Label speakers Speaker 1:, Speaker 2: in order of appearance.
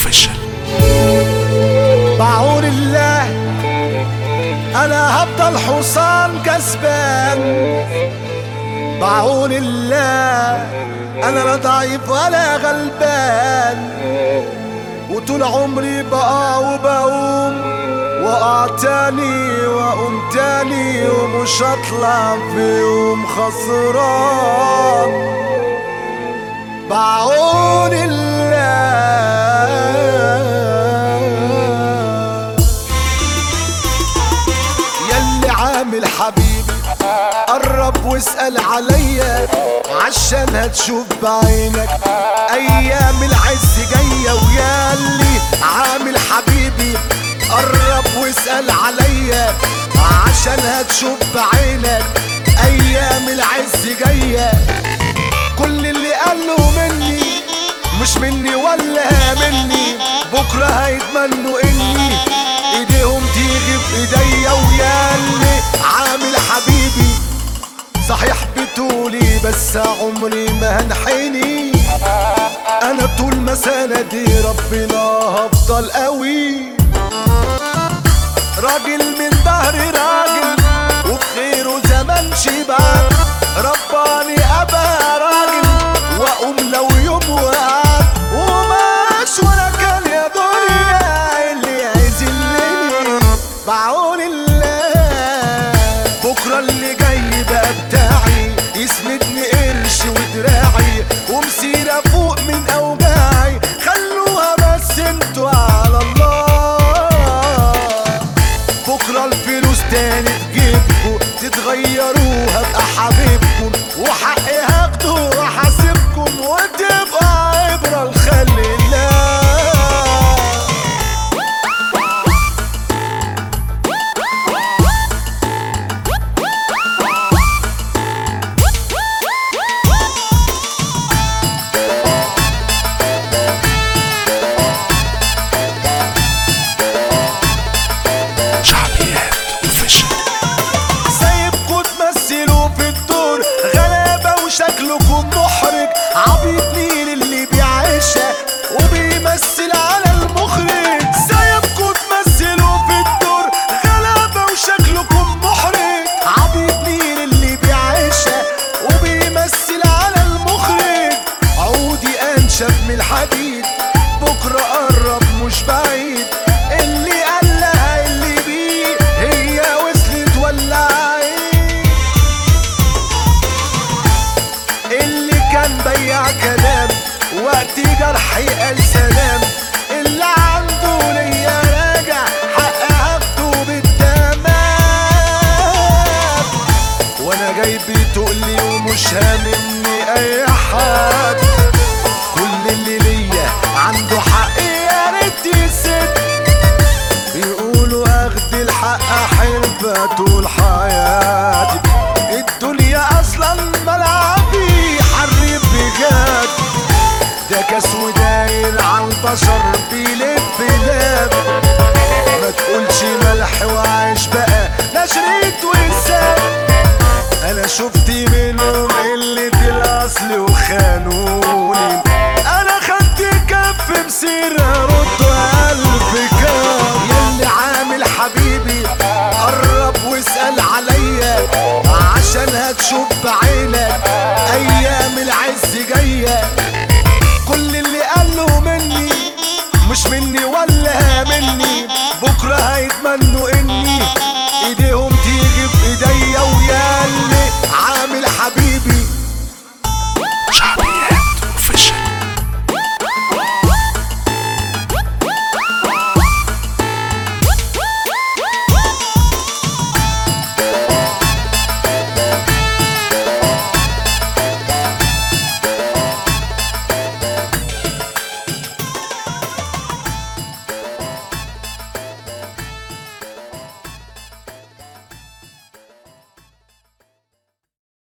Speaker 1: اوفيشال.
Speaker 2: بعون الله انا هفضل حصان كسبان، بعون الله انا لا ضعيف ولا غلبان، وطول عمري بقع وبقوم وقع تاني واقوم تاني، ومش هطلع في يوم خسران. بعون الله يلي عامل حبيبي قرب واسأل عليا، عشان هتشوف بعينك ايام العز جاية. وياللي عامل حبيبي قرب واسأل عليا، عشان هتشوف بعينك ايام العز جاية. كل اللي قاله مني مش مني ولا مني، بكرة هيتمنوا اني ايديهم تيجي في ايديا. وياللي عامل حبيبي صحيح بتقولي بس عمري ما هنحني، انا طول ما سندي ربنا هفضل قوي. راجل من ظهري راجل وبخيره زمان شباب، رباني ابقى راجل واقوم لو يوم وقعد وماش وانا كان يا دنيا اللي يذلني. بعون الله بكره اللي جاي بقى بتاعي، يسندني قرش ودراعي ومسيرة فوق من اوجاعي. خلوها بس انتوا على الله، بكره الفلوس تاني تجيبكوا تتغيروها بقى حبيبكم، وحقي هاخده وحاسبكم وتبقى عبرة لخلق الله. شكلكم محرج عبيط مين اللي بيعيشها وبيمثل على المخرج. سايبكم تمثلوا في الدور غلابة وشكلكم محرج، عبيط مين اللي بيعيشها وبيمثل على المخرج. عودي انشف من الحديد بكرة قرب مش بعيد، اللي قالها اللي بيه هي وصلت ولا بيع كلام وقت جرحي قال سلام. اللي عنده ليا راجع حق هاخده بالتمام، وانا جاي بتقلي ومش هاممني اي حد. كل اللي ليا عنده حق يا ريت يسد، بيقولوا اخد الحق حرفة طول حياتي. الدنيا اصلا ملعبي حرب بجد، ده كاس وداير عالبشر بيلف لاب. ما تقولش ملح وعيش بقى لا شريط وانسان، انا شفت منهم قلة الاصل وخانوني. انا خدت كف مسيرة ردوا الف كام. يلي عامل حبيبي قرب واسأل عليا، عشان هتشوف بعينك ايام العز جاية. كل اللي قاله مني مش مني ولا مني، بكرة هيتمنوا اني ايديهم تيجي في ايديا. وياللي عامل حبيبي